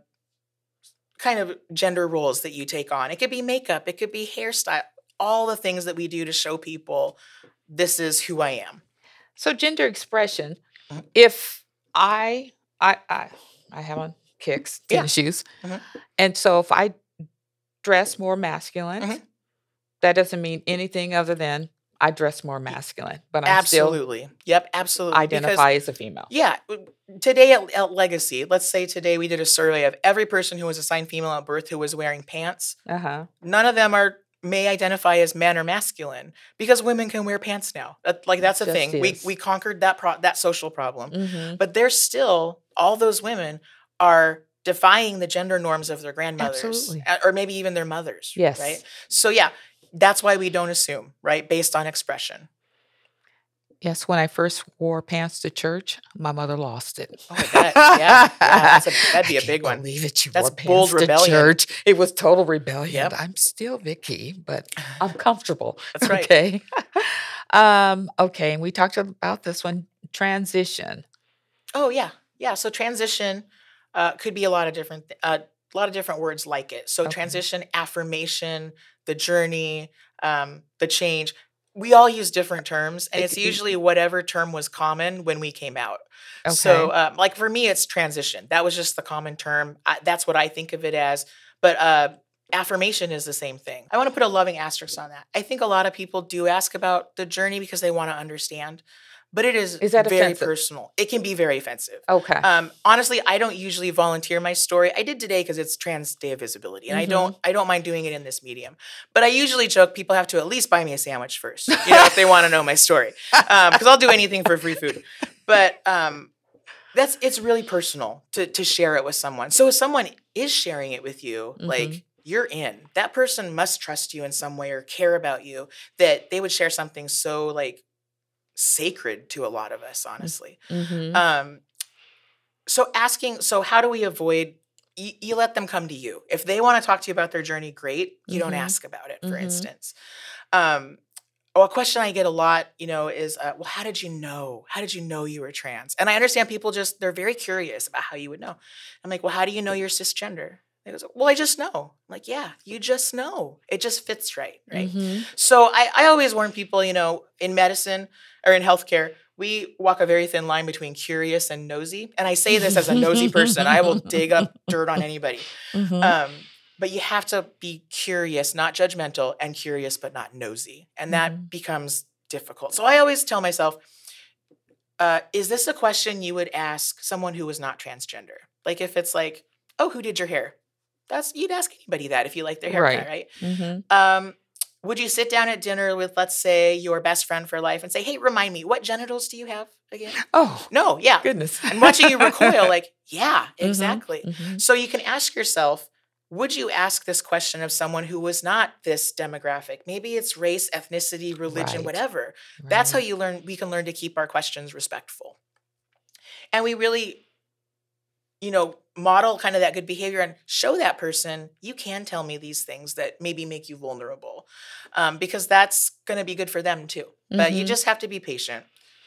kind of gender roles that you take on. It could be makeup. It could be hairstyle. All the things that we do to show people this is who I am. So gender expression, if I have on kicks, tennis shoes. And so if I dress more masculine, that doesn't mean anything other than I dress more masculine, but I'm absolutely. still Yep, absolutely. Identify as a female. Yeah. Today at Legacy, let's say today we did a survey of every person who was assigned female at birth who was wearing pants. None of them may identify as men or masculine because women can wear pants now. That's a thing. We conquered that social problem. But there's still, all those women are defying the gender norms of their grandmothers or maybe even their mothers. Yes. Right? So yeah, that's why we don't assume, right? Based on expression. Yes, when I first wore pants to church, my mother lost it. Oh, that'd be a big one. Believe it, you that's wore bold pants rebellion. to church. It was total rebellion. Yep. I'm still Vicki, but I'm comfortable. That's right. Okay. Okay, and we talked about this one, transition. Oh yeah. So transition could be a lot of different words like it. So transition, affirmation, the journey, the change. We all use different terms, and it's usually whatever term was common when we came out. Okay. So, like for me, it's transition. That was just the common term. That's what I think of it as. But affirmation is the same thing. I want to put a loving asterisk on that. I think a lot of people do ask about the journey because they want to understand. But it is that very offensive? personal. It can be very offensive. Okay. Honestly, I don't usually volunteer my story. I did today because it's Trans Day of Visibility, and I don't mind doing it in this medium. But I usually joke people have to at least buy me a sandwich first, if they want to know my story, because I'll do anything for free food. But it's really personal to share it with someone. So if someone is sharing it with you, like you're in, that person must trust you in some way or care about you that they would share something so like sacred to a lot of us, honestly. So how do we avoid, you let them come to you. If they want to talk to you about their journey, great. You don't ask about it, for instance. A question I get a lot, is, well, how did you know? How did you know you were trans? And I understand people they're very curious about how you would know. I'm like, well, how do you know you're cisgender? They go, well, I just know. I'm like, yeah, you just know. It just fits right? So I always warn people, in medicine or in healthcare, we walk a very thin line between curious and nosy. And I say this as a nosy person. I will dig up dirt on anybody. But you have to be curious, not judgmental, and curious but not nosy. And that becomes difficult. So I always tell myself, is this a question you would ask someone who was not transgender? Like if it's like, oh, who did your hair? You'd ask anybody that if you like their haircut, right? would you sit down at dinner with, let's say, your best friend for life and say, hey, remind me, what genitals do you have again? Oh, No, yeah. goodness. And watching you recoil, like, yeah, Mhm, exactly. mhm. So you can ask yourself, would you ask this question of someone who was not this demographic? Maybe it's race, ethnicity, religion, Right, whatever. That's how right. we can learn to keep our questions respectful. And we really, model kind of that good behavior and show that person, you can tell me these things that maybe make you vulnerable, because that's going to be good for them too. But you Mhm. just have to be patient.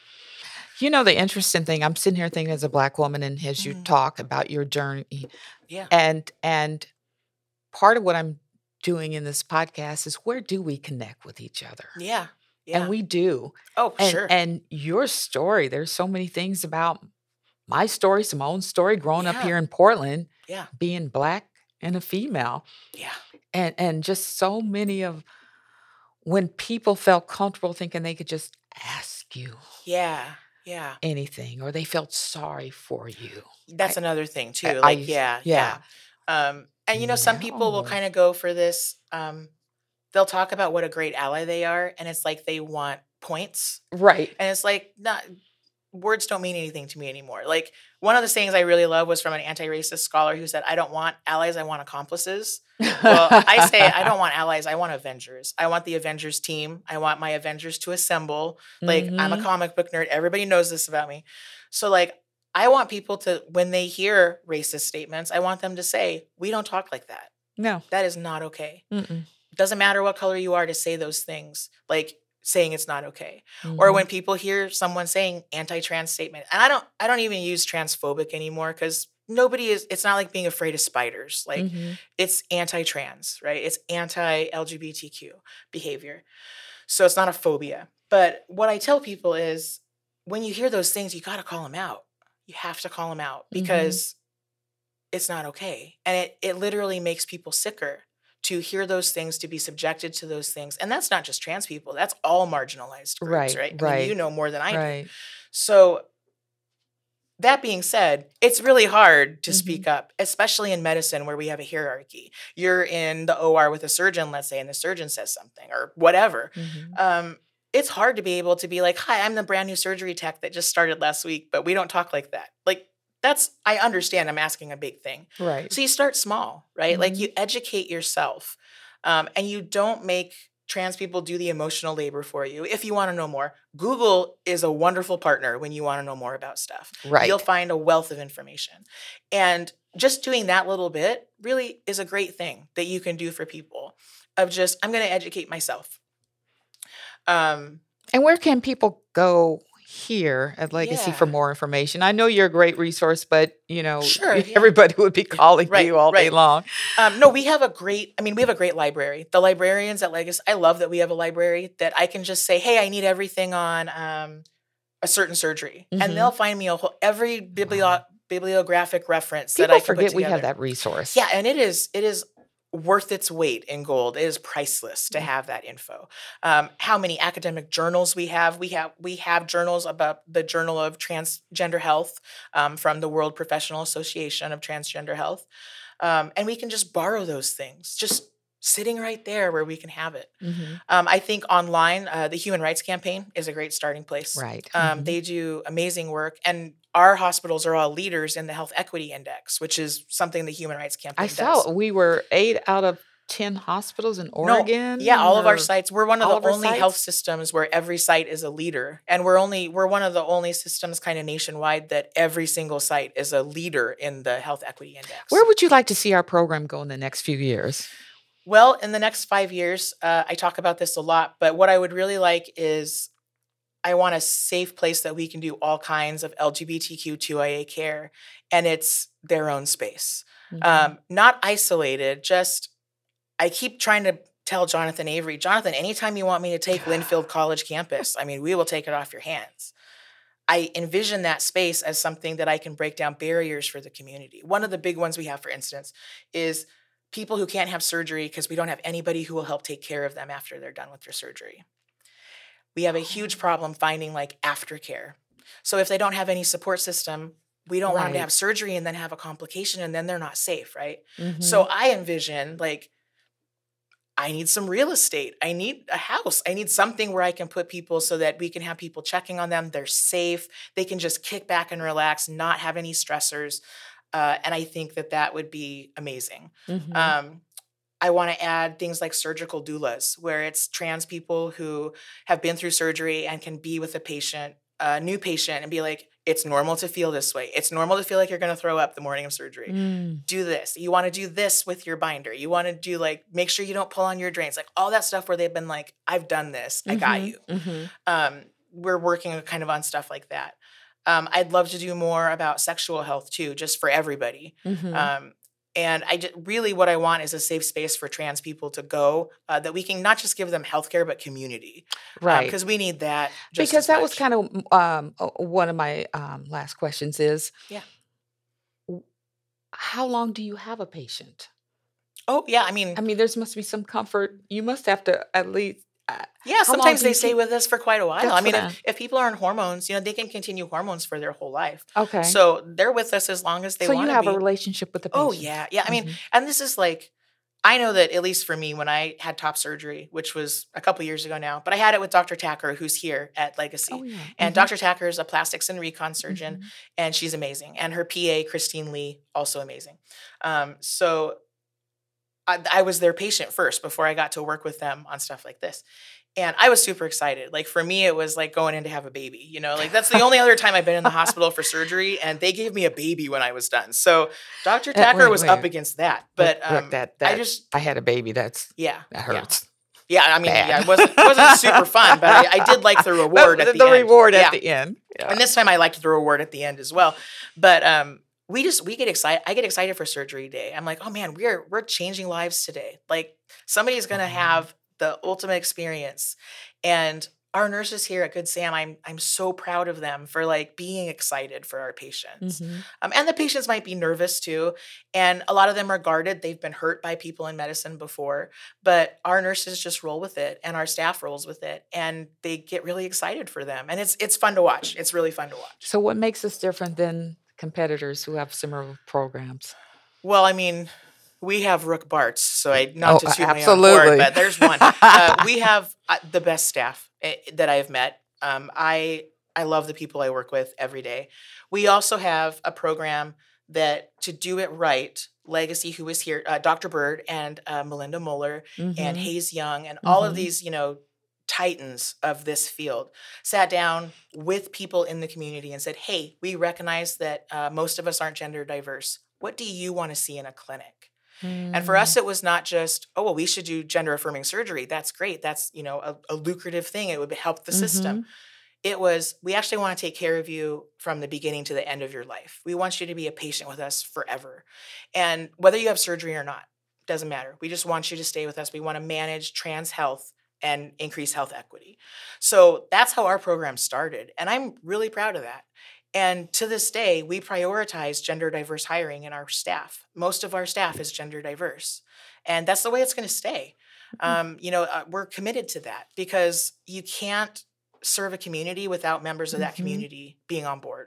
The interesting thing, I'm sitting here thinking as a Black woman and as you Mhm. talk about your journey, Yeah. and part of what I'm doing in this podcast is where do we connect with each other? Yeah. And Yeah. we do. Oh, And sure. and your story, there's so many things about my story, Simone's story, growing up Yeah. here in Portland, Yeah. being Black and a female, Yeah. and just so many of when people felt comfortable thinking they could just ask you Yeah. Yeah. anything or they felt sorry for you. I That's another thing I too. I Like, used yeah. yeah. Yeah. And some people will No. kind of go for this. They'll talk about what a great ally they are, and it's like they want points. Right. And it's like, not words don't mean anything to me anymore. Like, one of the sayings I really love was from an anti-racist scholar who said, I don't want allies, I want accomplices. Well, I say I don't want allies, I want Avengers. I want the Avengers team. I want my Avengers to assemble. Like, I'm a Mhm. comic book nerd. Everybody knows this about me. So, like, I want people to, when they hear racist statements, I want them to say, we don't talk like that. No. That is not okay. Mm-mm. Doesn't matter what color you are to say those things, like saying it's not okay. Or Mhm. when people hear someone saying anti-trans statement, and I don't even use transphobic anymore because it's not like being afraid of spiders. Like, Mhm. it's anti-trans, right? It's anti-LGBTQ behavior. So it's not a phobia. But what I tell people is when you hear those things, you got to call them out. You have to call them out Mhm. because it's not okay. And it literally makes people sicker to hear those things, to be subjected to those things. And that's not just trans people, that's all marginalized groups, Right, right? I mean, you right, know more than I do. right. So, that being said, it's really hard to Mhm. speak up, especially in medicine where we have a hierarchy. You're in the OR with a surgeon, let's say, and the surgeon says something or whatever. Mhm. It's hard to be able to be like, hi, I'm the brand new surgery tech that just started last week, but we don't talk like that. Like, I understand I'm asking a big thing. Right. So you start small, right? Like, you Mhm. educate yourself, and you don't make trans people do the emotional labor for you. If you want to know more, Google is a wonderful partner when you want to know more about stuff. You'll Right. find a wealth of information. And just doing that little bit really is a great thing that you can do for people of just, I'm going to educate myself. And where can people go here at Legacy for Yeah. more information? I know you're a great resource, but, Sure. Yeah. everybody would be calling Right. you all day Right. long. No, we have a great library. The librarians at Legacy, I love that we have a library that I can just say, hey, I need everything on a certain surgery. And they'll Mhm. find me every Wow. bibliographic reference that People I can put forget we have together. that resource. Yeah, and it is worth its weight in gold. It is priceless to Mm. have that info. How many academic journals we have? We have journals about the Journal of Transgender Health, from the World Professional Association of Transgender Health, and we can just borrow those things, just sitting right there where we can have it. Mhm. I think online, the Human Rights Campaign is a great starting place. Right. Mhm. They do amazing work, and our hospitals are all leaders in the Health Equity Index, which is something the Human Rights Campaign I does. saw we were 8 out of 10 hospitals in No, yeah, Oregon all of our or sites. We're one of all the of our only health sites? systems where every site is a leader, and we're one of the only systems kind of nationwide that every single site is a leader in the Health Equity Index. Where would you like to see our program go in the next few years? Well, in the next 5 years, I talk about this a lot, but what I would really like is I want a safe place that we can do all kinds of LGBTQ2IA care, and it's their own space. Mhm. Not isolated, just I keep trying to tell Jonathan Avery, Jonathan, anytime you want me to take Linfield College campus, I mean, we will take it off your hands. I envision that space as something that I can break down barriers for the community. One of the big ones we have, for instance, is people who can't have surgery because we don't have anybody who will help take care of them after they're done with their surgery. We have a huge problem finding like aftercare. So if they don't have any support system, we don't want them to Right. have surgery and then have a complication and then they're not safe, right? Mhm. So I envision like I need some real estate. I need a house. I need something where I can put people so that we can have people checking on them. They're safe. They can just kick back and relax, not have any stressors. And I think that that would be amazing. Mm-hmm. I want to add things like surgical doulas, where it's trans people who have been through surgery and can be with a patient, a new patient, and be like, it's normal to feel this way. It's normal to feel like you're going to throw up the morning of surgery. Do this. You want to do this with your binder. You want to do like, make sure you don't pull on your drains, like all that stuff where they've been like, I've done this. I got you. We're working kind of on stuff like that. I'd love to do more about sexual health too, just for everybody. And really what I want is a safe space for trans people to go that we can not just give them healthcare, but community. Right. Because we need that. Just Because as that was much. kind of one of my last questions is, how long do you have a patient? Oh, yeah. I mean, there must be some comfort. You must have to at least. yeah, how long sometimes do you they stay keep- with us for quite a while. Good I for mean, them. if people are on hormones, they can continue hormones for their whole life. Okay. So they're with us as long as they So want you to have be. a relationship with the patient. Oh, yeah. Yeah. I mean, and this is like, I know that at least for me, when I had top surgery, which was a couple years ago now, but I had it with Dr. Tacker, who's here at Legacy. Oh, yeah. And Dr. Tacker is a plastics and recon surgeon, and she's amazing. And her PA, Christine Lee, also amazing. So I was their patient first before I got to work with them on stuff like this. And I was super excited. Like for me, it was like going in to have a baby, like that's the only other time I've been in the hospital for surgery, and they gave me a baby when I was done. So Dr. Tacker was up against that. But Look, I had a baby. That hurts. Yeah, I mean, Bad. it wasn't super fun, but I did like the reward at the end. The reward at the end. Yeah. And this time I liked the reward at the end as well. But we get excited. I get excited for surgery day. I'm like, oh man, we're changing lives today. Like somebody's gonna have the ultimate experience. And our nurses here at Good Sam, I'm so proud of them for like being excited for our patients. And the patients might be nervous too. And a lot of them are guarded. They've been hurt by people in medicine before, but our nurses just roll with it and our staff rolls with it, and they get really excited for them. And it's fun to watch. It's really fun to watch. So what makes us different than competitors who have similar programs? Well, I mean, we have Rook Bartz, so not to toot my own absolutely. horn, but there's one. We have the best staff that I've met. I love the people I work with every day. We also have a program that, to do it right, Legacy, who is here, Dr. Bird and Melinda Muller and Hayes Young and all of these, titans of this field, sat down with people in the community and said, hey, we recognize that most of us aren't gender diverse. What do you want to see in a clinic? And for us, it was not just, oh, well, we should do gender affirming surgery. That's great. That's, a lucrative thing. It would help the system. It was, we actually want to take care of you from the beginning to the end of your life. We want you to be a patient with us forever. And whether you have surgery or not, doesn't matter. We just want you to stay with us. We want to manage trans health and increase health equity. So that's how our program started. And I'm really proud of that. And to this day, we prioritize gender diverse hiring in our staff. Most of our staff is gender diverse. And that's the way it's going to stay. We're committed to that because you can't serve a community without members of that community being on board.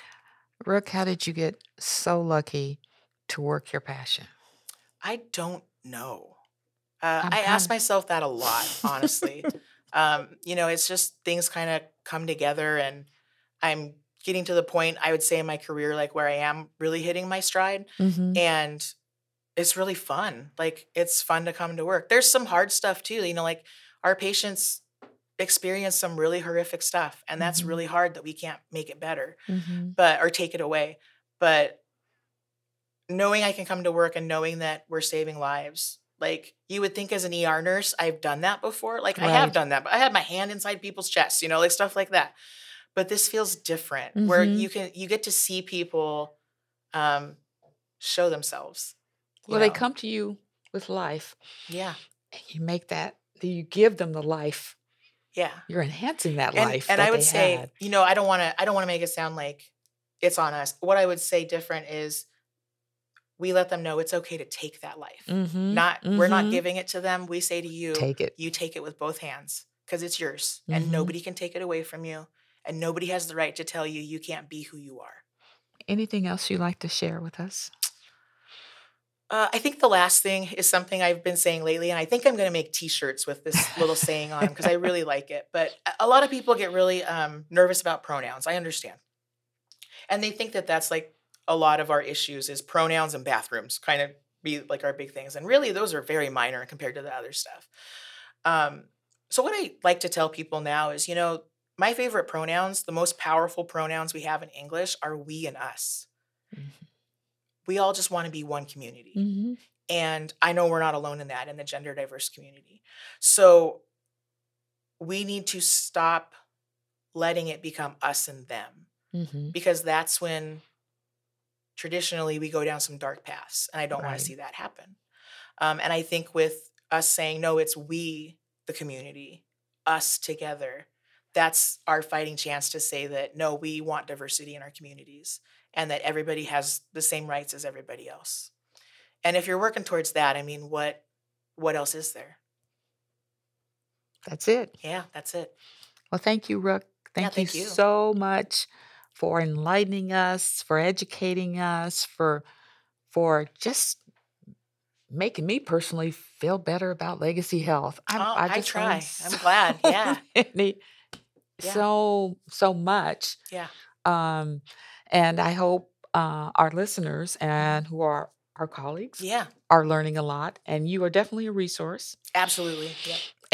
Rook, how did you get so lucky to work your passion? I don't know. I ask myself that a lot, honestly. It's just things kind of come together, and I'm getting to the point, I would say, in my career, like where I am really hitting my stride. And it's really fun. Like, it's fun to come to work. There's some hard stuff too. Like our patients experience some really horrific stuff, and that's really hard that we can't make it better, or take it away. But knowing I can come to work and knowing that we're saving lives, like you would think as an ER nurse, I've done that before. Like I have done that, but I had my hand inside people's chests, like stuff like that. But this feels different, where you get to see people show themselves. Well, they come to you with life. Yeah. And you make that, you give them the life. Yeah. You're enhancing that life. And I would say, I don't want to make it sound like it's on us. What I would say different is we let them know it's okay to take that life. We're not giving it to them. We say to you, take it. You take it with both hands because it's yours, and nobody can take it away from you. And nobody has the right to tell you you can't be who you are. Anything else you'd like to share with us? I think the last thing is something I've been saying lately, and I think I'm going to make T-shirts with this little saying on them because I really like it. But a lot of people get really nervous about pronouns. I understand, and they think that that's like a lot of our issues is pronouns and bathrooms, kind of be like our big things, and really those are very minor compared to the other stuff. Um, so what I like to tell people now is, my favorite pronouns, the most powerful pronouns we have in English, are we and us. We all just want to be one community. Mm-hmm. And I know we're not alone in that, in the gender diverse community. So we need to stop letting it become us and them, Mm-hmm. because that's when traditionally we go down some dark paths. And I don't want Right. to see that happen. And I think with us saying, no, it's we, the community, us together, that's our fighting chance to say that, no, we want diversity in our communities and that everybody has the same rights as everybody else. And if you're working towards that, I mean, what else is there? That's it. Yeah, that's it. Well, thank you, Rook. Thank thank you you. so much for enlightening us, for educating us, for just making me personally feel better about Legacy Health. I just try. learned I'm glad. Yeah. Yeah. so much. Yeah. And I hope our listeners and who are our colleagues Yeah. are learning a lot. And you are definitely a resource Absolutely. Yeah.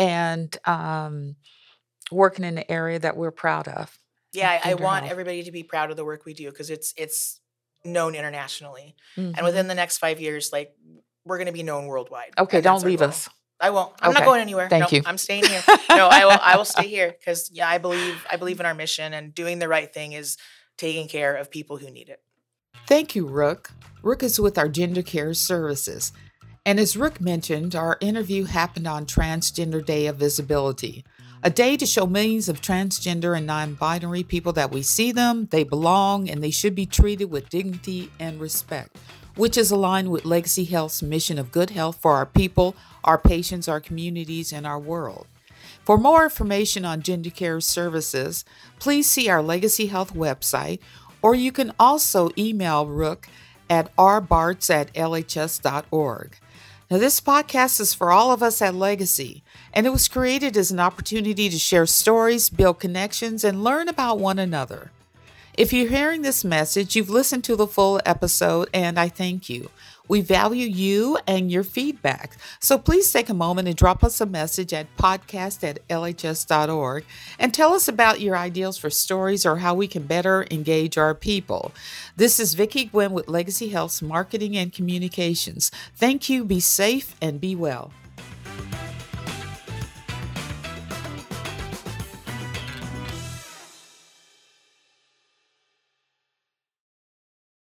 and working in an area that we're proud of. Yeah. I Gender want health. everybody to be proud of the work we do because it's known internationally, Mhm. and within the next 5 years, like we're going to be known worldwide. Okay, and that's don't our leave goal. us. I won't. I'm not Okay. going anywhere. Thank you. I'm staying here. No, I will stay here because I believe in our mission, and doing the right thing is taking care of people who need it. Thank you, Rook. Rook is with our Gender Care Services. And as Rook mentioned, our interview happened on Transgender Day of Visibility, a day to show millions of transgender and non-binary people that we see them, they belong, and they should be treated with dignity and respect, which is aligned with Legacy Health's mission of good health for our people, our patients, our communities, and our world. For more information on Gender Care Services, please see our Legacy Health website, or you can also email Rook at rbarts@lhs.org. Now, this podcast is for all of us at Legacy, and it was created as an opportunity to share stories, build connections, and learn about one another. If you're hearing this message, you've listened to the full episode, and I thank you. We value you and your feedback. So please take a moment and drop us a message at podcast@lhs.org and tell us about your ideas for stories or how we can better engage our people. This is Vicki Gwynn with Legacy Health's Marketing and Communications. Thank you, be safe, and be well.